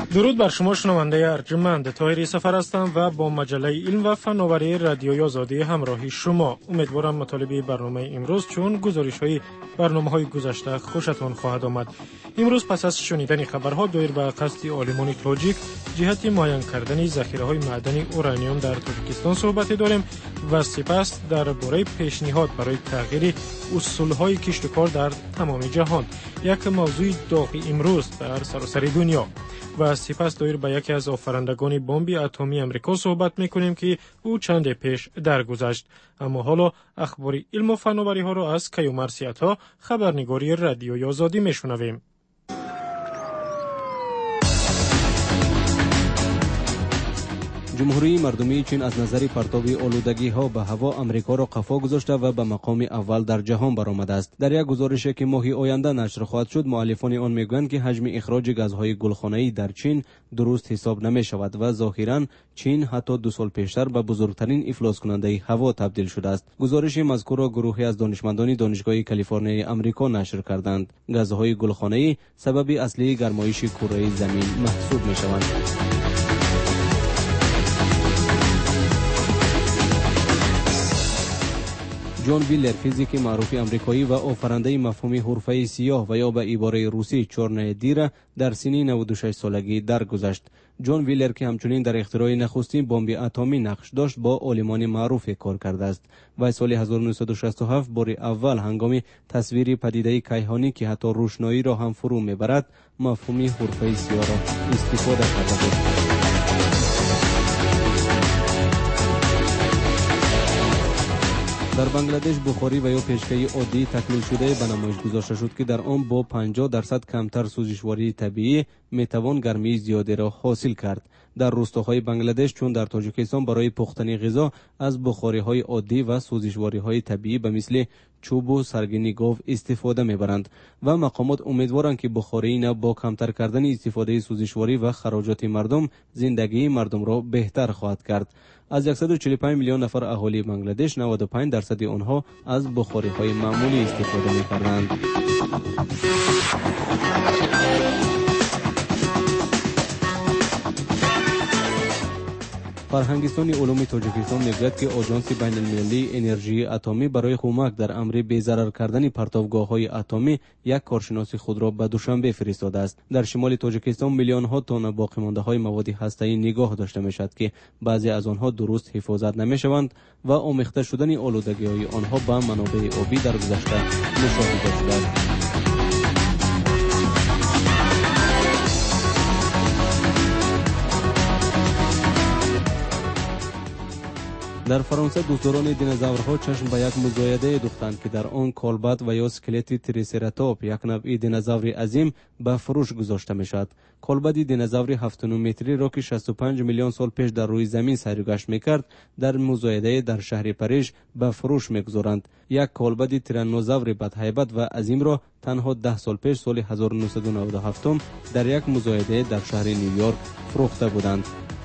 درود بر شما شنونده ارجمند. طاهری سفر هستم و با مجله علم و فناوری رادیوی آزادی همراهی شما. امیدوارم مطالب برنامه امروز چون گزارش‌های برنامه‌های گذشته خوشتان خواهد آمد. امروز پس از شنیدن خبرها دایر به قصد عالمان تاجیک جهت معین کردن ذخیره‌های معدنی اورانیوم در تاجیکستان صحبت داریم و سپس درباره پیشنهاد برای تغییر اصول‌های کشت و کار در تمام جهان، یک موضوع داغ امروز در سراسر دنیا. و سپس دایر به یکی از آفرندگان بمب اتمی امریکا صحبت میکنیم که او چند پیش درگذشت. اما حالا اخبار علم و فناوری ها را از کیومرثیت ها، خبرنگاری رادیوی آزادی میشنویم. جمهوری مردمی چین از نظر پرتاب آلودگی ها به هوا امریکا را قفا گذاشته و به مقام اول در جهان برآمده است. در یک گزارشی که ماه آینده نشر خواهد شد، مؤلفان آن میگویند که حجم اخراج گازهای گلخانه‌ای در چین درست حساب نمی شود و ظاهراً چین حتی 2 سال پیشتر به بزرگترین افلاس کننده هوا تبدیل شده است. گزارش مذکور را گروهی از دانشمندان دانشگاه کالیفرنیای آمریکا نشر کردند. گازهای گلخانه‌ای سبب اصلی گرمایش کره زمین محسوب می‌شوند. جان ویلر، فیزیک معروف آمریکایی و آفرینده مفهوم حرفه سیاه و یا به عباره روسی چورنه دیر در سن 96 سالگی درگذشت. جان ویلر که همچنین در اختراع نخستین بمب اتمی نقش داشت، با عالمان معروف کار کرده است و سال 1967 بار اول هنگام تصویر پدیده کیهانی که حتی روشنایی را هم فرو میبرد، مفهوم حرفه سیاه را استفاده کرده بود. در بنگلادش بخاری و یا پیشکی عادی تکمیل شده به نمایش گذاشته شد که در آن با 50% کمتر سوزشواری طبیعی میتوان گرمی زیادی را حاصل کرد. در روستاهای بنگلادش چون در تاجیکستان برای پختن غذا از بخاری‌های عادی و سوزشواری‌های طبیعی به مثل چوب و سرگین گاو استفاده می‌برند و مقامات امیدوارند که بخاری نه با کمتر کردن استفاده سوزشواری و خراجات مردم زندگی مردم را بهتر خواهد کرد. از 145 میلیون نفر اهالی بنگلادش 95% آنها از بخاری‌های معمولی استفاده می‌کنند. فرهنگستان علوم تاجیکستان میگوید که آژانس بین المللی انرژی اتمی برای کمک در امر بی‌ضرر کردن پرتابگاه‌های اتمی یک کارشناس خود را به دوشنبه فرستاده است. در شمال تاجیکستان میلیون ها تن باقی مانده‌های مواد هسته‌ای نگاه داشته میشد که بعضی از آنها درست حفاظت نمی‌شوند و آمیخته شدن آلودگی‌های آنها به منابع آبی در گذشته مشاهده شده است. در فرانسه دوستداران دینوزورها چشم به یک مزایده دوختند که در آن کالبد و یا اسکلت تریسراتوپ، یک نوع دینوزور عظیم، به فروش گذاشته میشد. کالبد دینوزور 7.9 متری را که 65 میلیون سال پیش در روی زمین سیر و گشت میکرد، در مزایده در شهر پاریس به فروش میگذارند. یک کالبد تیرانوزور بدهیبت و عظیم را تنها 10 سال پیش سال 1997 در یک مزایده در شهر نیویورک فروخته بودند.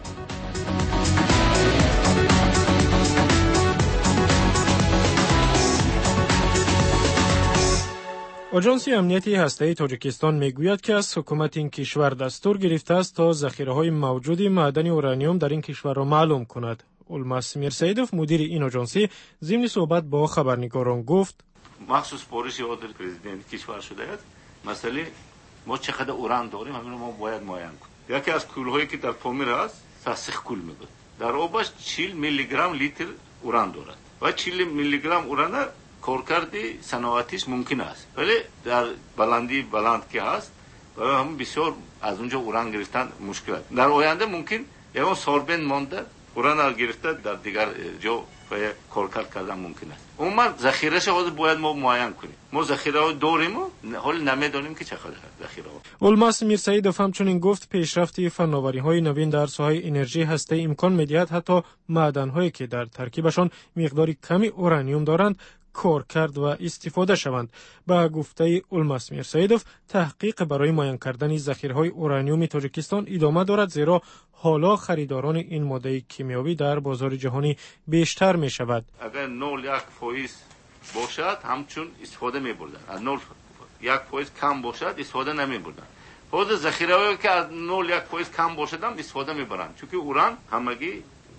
آژانس امنیتی هسته‌ای تاجیکستان میگوید که از حکومت این کشور دستور گرفته است تا ذخیره‌های موجود معدن اورانیوم در این کشور را معلوم کند. اولماس میرسیدوف، مدیر این آژانسی، ضمن صحبت با خبرنگاران گفت: مخصوص پولیس عادل پرزیدنت کشور شده است. مسئله ما چقدر اوران داریم همین ما باید معاین کنیم. یکی از کول‌هایی که در پامیر است تاسیخ کول میگه. در آبش 40 میلی گرم لیتر اوران دارد و 40 میلی گرم اوران کارکرد صنعتیش ممکن است، ولی در بلندی بلند که هست برای هم بسیار از اونجا اوران گرفتن مشکل است. در آینده ممکن یه سالبند مانده اوران گرفته در دیگر جا کارکرد کردن ممکن است. عموما ذخیره‌اش باید ما معاین کنیم. ما ذخیره داریم و حال نمیدونیم که چقدر ذخیره. اولماس میرسیدوف همچنین گفت پیشرفت فناوری‌های نوین در ساحه انرژی هسته‌ای امکان می‌دهد حتی معدن‌هایی که در ترکیبشان مقداری کمی اورانیوم دارند کار کرد و استفاده شوند. با گفته اولماس میرسیدوف، تحقیق برای معاین کردن ذخیره‌های اورانیوم تاجیکستان ادامه دارد، زیرا حالا خریداران این ماده کیمیایی در بازار جهانی بیشتر می شود. اگر 0.1% باشد همچون استفاده می بردن، از 0.1% کم باشد استفاده نمی بردن. حاضر ذخیره‌ای که از 0.1% کم باشدم استفاده میبرند، چون که اوران همگی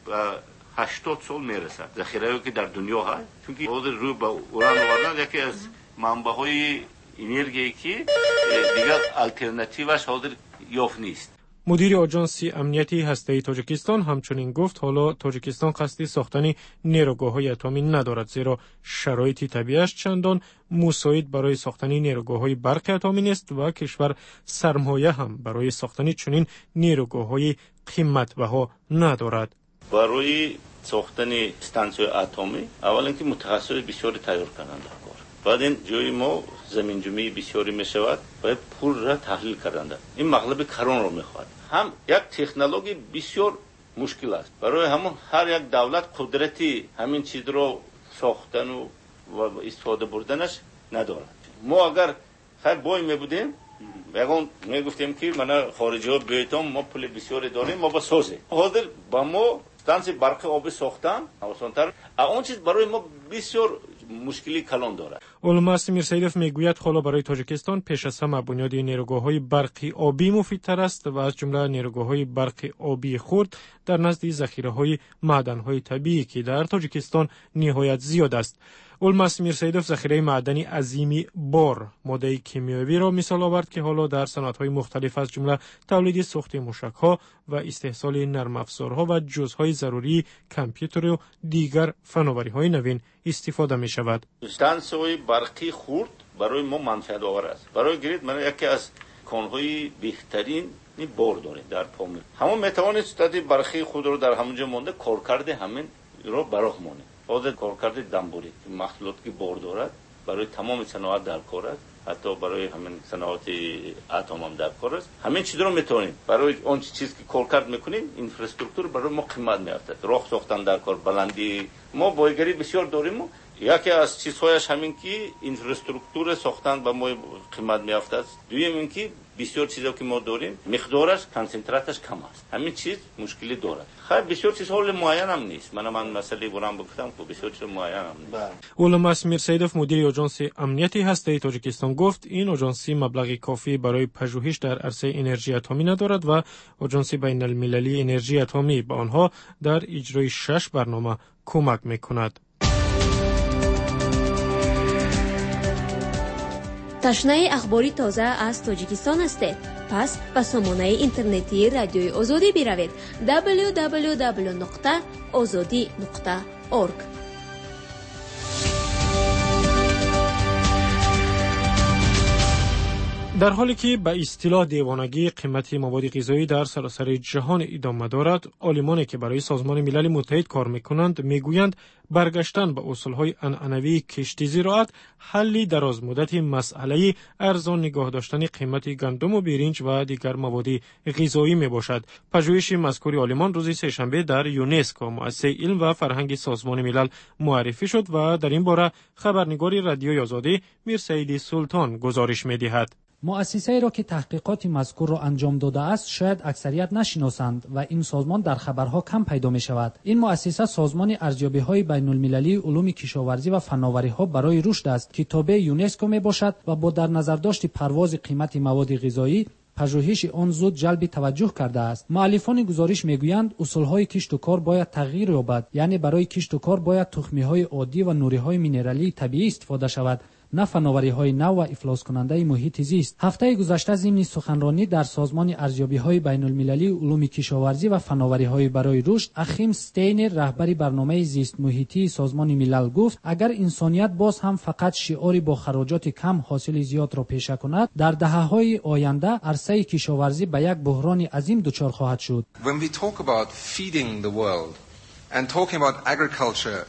80 سال میرسد. ذخیره‌ای که در دنیا هست، چون که حاضر روی به اوران آوردن یکی از منبع‌های انرژی که دیگر آلترناتیوش حاضر یافت نیست. مدیر آژانس امنیتی هسته‌ای تاجیکستان همچنین گفت حالا تاجیکستان قصد ساختن نیروگاه‌های اتمی ندارد، زیرا شرایط طبیعی‌اش چندان مساعد برای ساختن نیروگاه‌های برق اتمی نیست و کشور سرمایه هم برای ساختن چنین نیروگاه‌های قیمت‌بها ندارد. برای ساختن استانسیون اتمی اول اینکه متخصص بسیاری تیار کردن کار. بعد این جای ما زمین جمعی بسیاری میشود، باید پول را تحلیل کردن. این مغلب کران را میخواد. هم یک تکنولوژی بسیار مشکل است. برای همون هر یک دولت قدرتی همین چیز را ساختن و استفاده بردنش ندارد. ما اگر خیر بای میبودیم یگان میگفتیم که من خارجی ها بیایتم ما پول بسیاری داریم ما با سازه. حاضر با ما استانسی برق آبی ساختن آسان‌تر. اون چیز برای ما بسیار مشکلی کلان دارد. اولماس میرسیدوف میگوید حالا برای تاجیکستان پیش از همه بنیاد نیروگاه‌های برقی آبی مفیدتر است و از جمله نیروگاه‌های برق آبی خرد در نزد ذخیره‌های معدن‌های طبیعی که در تاجیکستان نهایت زیاد است. اولماس میرسیدوف ذخیره معدنی عظیمی بار ماده کیمیایی را مثال آورد که حالا در صنعت‌های مختلف از جمله تولید سوخت موشک‌ها و استحصال نرم افزارها و جزهای ضروری کامپیوتر و دیگر فناوری‌های نوین استفاده می‌شود. استانسیون برقی خرد برای ما منفعت آور است. برای گرید من یکی از کان‌های بهترین بار داریم در پامیر. همون میتوانید استاد برقی خود رو در همونجا مونده کارکرد همین رو براه مونه. حاضر کارکرد دنبوری که محصولاتی که بار دارد برای تمام صنایع در کار است، حتی برای همین صنایع اتم هم در کار است. همین چیز رو میتونیم برای اون چیزی که کارکرد میکنیم اینفراستراکچر برای ما قیمت میافتد. راه ساختن در کار بلندی ما بایگری بسیار داریم. یکی از چیزهایش همین که اینفراستراکچر ساختن به ما قیمت میافتد. دوم اینکه بسیار چیزا که ما داریم مقدارش کنسنتراتش کم است. همین چیز مشکلی دارد. خیر بسیار چیز حال معین هم نیست. من مسئله برام گفتم که بسیار چیز معین هم نیست. اولماس میرسیدوف مدیر آژانس امنیتی هسته‌ای تاجیکستان گفت این آژانس مبلغ کافی برای پژوهش در عرصه انرژی اتمی ندارد و آژانس بین المللی انرژی اتمی به آنها در اجرای 6 برنامه کمک میکند. تشنه اخباری تازه از تاجیکستان هستید؟ پس به سامانه اینترنتی رادیوی آزادی بروید www.azadi.org. در حالی که به اصطلاح دیوانگی قیمت مواد غذایی در سراسر جهان ادامه دارد، عالمانی که برای سازمان ملل متحد کار میکنند میگویند برگشتن به اصولهای عنعنوی کشت زراعت حلی درازمدت مسئله ارزان نگاه داشتن قیمت گندم و برنج و دیگر مواد غذایی میباشد. پژوهش مذکور عالمان روز سه‌شنبه در یونسکو مؤسسه علم و فرهنگ سازمان ملل معرفی شد و در این باره خبرنگار رادیوی آزادی میرسید سلطان گزارش میدهد. مؤسسه‌ای را که تحقیقات مذکور را انجام داده است شاید اکثریت نشناسند و این سازمان در خبرها کم پیدا می شود. این مؤسسه سازمان ارزیابی‌های بین‌المللی علوم کشاورزی و فناوری‌ها برای رشد است که تابع یونسکو می باشد و با در نظر داشت پرواز قیمت مواد غذایی پژوهش آن زود جلب توجه کرده است. مؤلفان گزارش میگویند اصولهای کشت و کار باید تغییر یابد، یعنی برای کشت و کار باید تخمی‌های عادی و نوری‌های مینرالی طبیعی استفاده شود، نه فناوری‌های نو و افلاس کننده محیط زیست. هفته گذشته ضمن سخنرانی در سازمان ارزیابی‌های بین‌المللی علوم کشاورزی و فناوری‌های برای رشد، اخیم ستینر رهبر برنامه زیست محیطی سازمان ملل گفت اگر انسانیت باز هم فقط شعاری با خراجات کم حاصل زیاد را پیشه کند، در دهه‌های آینده عرصه کشاورزی به یک بحران عظیم دچار خواهد شد. When we talk about feeding the world and talking about agriculture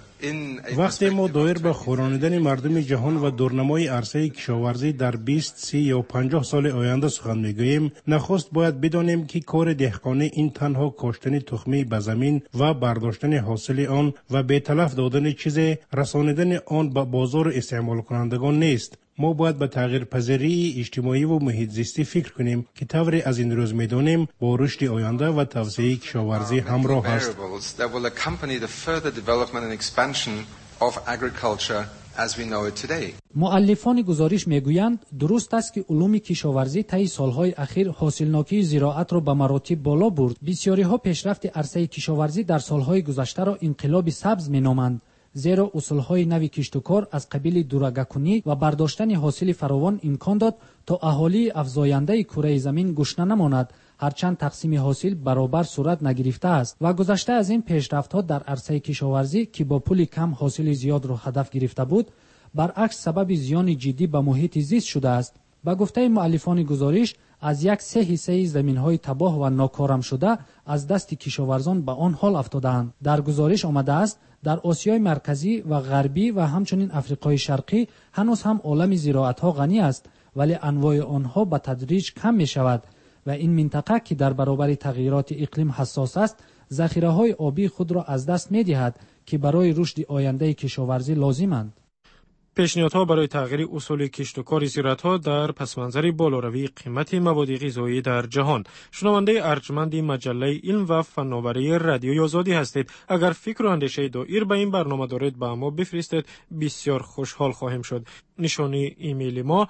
وقتی ما دایر به خوراندن مردم جهان و دورنمای عرصه کشاورزی در 20 30 یا 50 سال آینده سخن میگوییم، نخست باید بدانیم که کار دهقانی این تنها کاشتن تخمی به زمین و برداشتن حاصل آن و به تلف دادن چیز رساندن آن به بازار استعمال کنندگان نیست. ما باید به تغییر پذیری اجتماعی و محیط زیستی فکر کنیم که طوری از این روز میدانیم با رشد آینده و توسعه کشاورزی همراه است. as we know it today. مؤلفان گزارش میگویند درست است که علوم کشاورزی طی سالهای اخیر حاصلناکی زراعت را به مراتب بالا برد. بسیاری‌ها پیشرفت عرصه کشاورزی در سالهای گذشته را انقلاب سبز مینامند، زیرا اصولهای نوی کشت و کار از قبیل دورگه‌کنی و برداشتن حاصل فراوان امکان داد تا اهالی افزاینده کره زمین گشنه نماند، هرچند تقسیم حاصل برابر صورت نگرفته است و گذشته از این پیشرفت‌ها در عرصه کشاورزی که با پول کم حاصل زیاد را هدف گرفته بود، برعکس سبب زیان جدی به محیط زیست شده است. با گفته مؤلفان گزارش، از 1/3 زمین‌های تباه و ناکارم شده از دست کشاورزان به آن حال افتادند. در گزارش آمده است در آسیای مرکزی و غربی و همچنین افریقای شرقی هنوز هم عالم زراعت‌ها غنی است، ولی انواع آنها به تدریج کم می‌شود و این منطقه که در برابر تغییرات اقلیم حساس است، ذخیره‌های آبی خود را از دست می‌دهد که برای رشد آینده کشاورزی لازمند. پیشنهادها برای تغییر اصول کشت و کار زراعت‌ها در پس‌منظر بالاروی قیمت مواد غذایی در جهان. شنونده ارجمند مجله علم و فناوری رادیوی آزادی هستید. اگر فکر و اندیشه دایر به این برنامه دارید به ما بفرستید، بسیار خوشحال خواهیم شد. نشانی ایمیل ما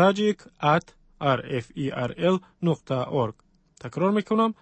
tajik@rferl.org. تکرار میکنم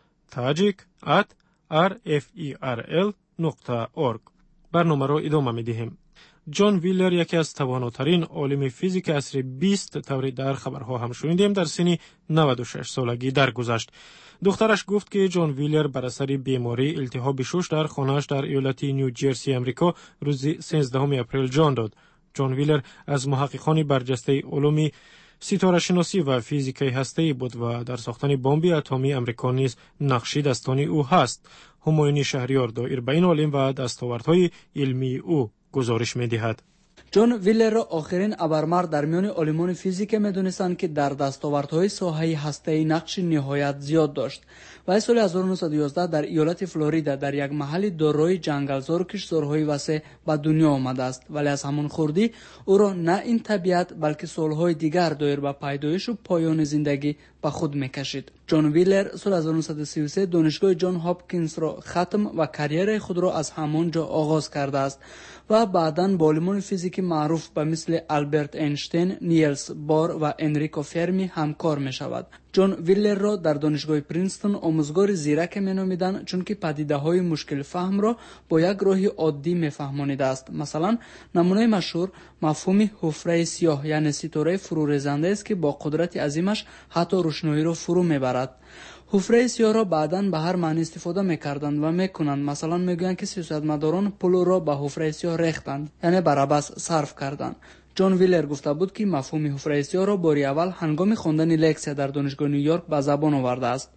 tajik@rferl.org. برنامه را ادامه میدهیم. جان ویلر یکی از تواناترین عالم فیزیک عصر 20 طوری در خبرها هم شنیدیم در سن 96 سالگی درگذشت. دخترش گفت که جان ویلر بر اثر بیماری التهاب شش در خانه‌اش در ایالت نیوجرسی آمریکا روز 13 اپریل جان داد. جان ویلر از محققان برجسته علوم ستاره شناسی و فیزیک هسته‌ای بود و در ساختن بمب اتمی آمریکا نیز نقشی دستان او هست. همایون شهریار دایر به این عالم و دستاوردهای علمی او گزارش می‌دهد. جان ویلر را آخرین ابرمرد در میان عالمان فیزیک می‌دانستند که در دستاوردهای ساحه هسته‌ای نقش نهایت زیاد داشت. و سال 1911 در ایالت فلوریدا در یک محل دارای جنگلزار و کشتزارهای وسیع به دنیا آمده است، ولی از همان خردی او را نه این طبیعت بلکه سالهای دیگر دایر به پیدایش و پایان زندگی به خود می‌کشید. جان ویلر سال 1933 دانشگاه جان هاپکینز را ختم و کریر خود را از همانجا آغاز کرده است و بعداً با عالمان فیزیک معروف به مثل آلبرت اینشتین، نیلز بار و انریکو فرمی همکار می شود. جان ویلر را در دانشگاه پرینستون آموزگار زیرک می نامیدند، چون که پدیده های مشکل فهم را با یک راه عادی می فهمانیده است. مثلا نمونه مشهور مفهوم حفره سیاه، یعنی ستاره فرورزنده است که با قدرت عظیمش حتی روشنایی را فرو میبرد. حفره سیاه را بعداً به هر معنی استفاده میکردند و میکنند. مثلا میگویند که سیاستمداران پول را به حفره سیاه ریختند، یعنی بر عبث صرف کردند. جان ویلر گفته بود که مفهوم حفره سیاه را باری اول هنگام خواندن لکسیا در دانشگاه نیویورک به زبان آورده است.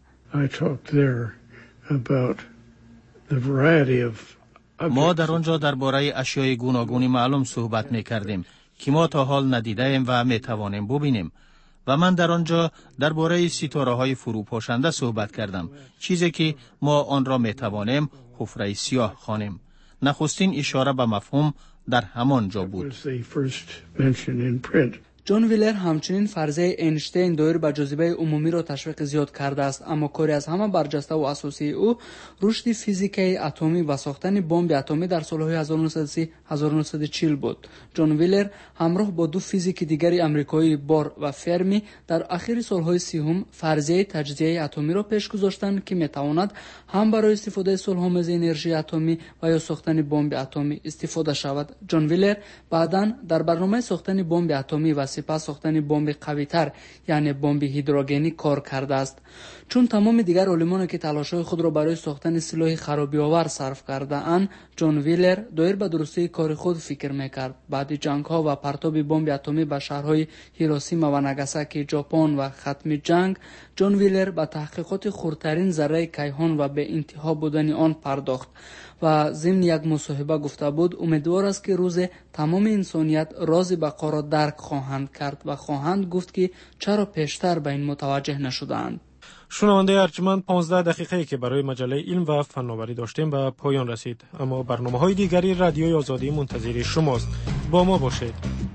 ما در آنجا درباره اشیای گوناگونی معلوم صحبت میکردیم که ما تا حال ندیده ایم و میتوانیم ببینیم. و من در آنجا درباره ستاره‌های فروپاشنده صحبت کردم، چیزی که ما آن را میتوانیم حفره سیاه خوانیم. نخستین اشاره به مفهوم در همان جا بود. جان ویلر همچنین فرضیه اینشتین دایر به جاذبه عمومی را تشویق زیاد کرده است، اما کاری از همه برجسته و اساسی او رشد فیزیکی اتمی و ساختن بمب اتمی در سالهای 1930-1940 بود. جان ویلر همراه با دو فیزیک دیگری آمریکایی بار و فرمی در اخیر سالهای 30 فرضیه تجزیه اتمی را پیش گذاشتند که میتواند هم برای استفاده صلح‌آمیز انرژی اتمی و یا ساختن بمب اتمی استفاده شود. جان ویلر بعداً در برنامه ساختن بمب اتمی و سپس ساختن بمب قوی‌تر یعنی بمب هیدروژنی کار کرده است. چون تمام دیگر علمان که تلاش‌های خود را برای ساختن سلاح خرابی‌آور صرف کرده اند، جان ویلر دایر به درستی کار خود فکر می‌کرد. بعد جنگ‌ها و پرتاب بمب اتمی به شهرهای هیروشیما و ناگاساکی ژاپن و ختم جنگ، جان ویلر به تحقیقات خردترین ذره کیهان و به انتها بودن آن پرداخت و ضمن یک مصاحبه گفته بود امیدوار است که روز تمام انسانیت راز بقا را درک خواهند کرد و خواهند گفت که چرا پیشتر به این متوجه نشدند. شنونده ارجمند 15 دقیقه‌ای که برای مجله علم و فناوری داشتیم به پایان رسید، اما برنامه‌های دیگری رادیوی آزادی منتظر شماست. با ما باشید.